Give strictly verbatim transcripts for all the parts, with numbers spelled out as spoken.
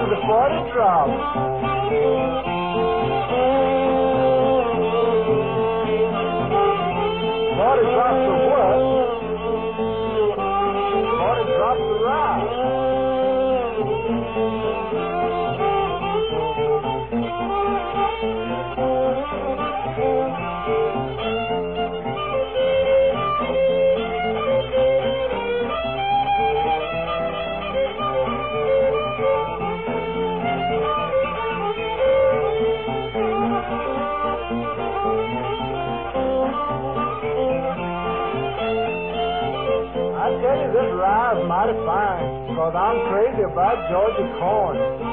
the forty drop. Forty drops of what? Forty drops of rye. This rye is mighty fine, because I'm crazy about Georgia corn.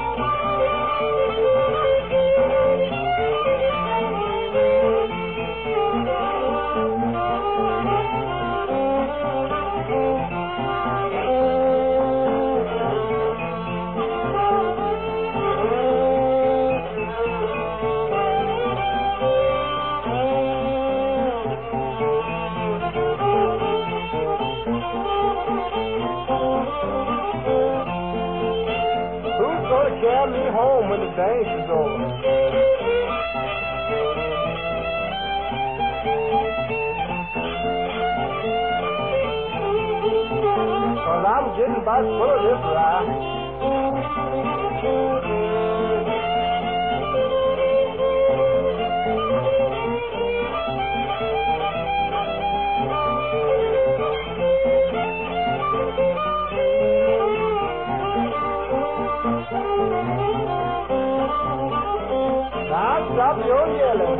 Carry me home when the dance is over. Cause I'm getting about full of this rye. Now stop your yelling.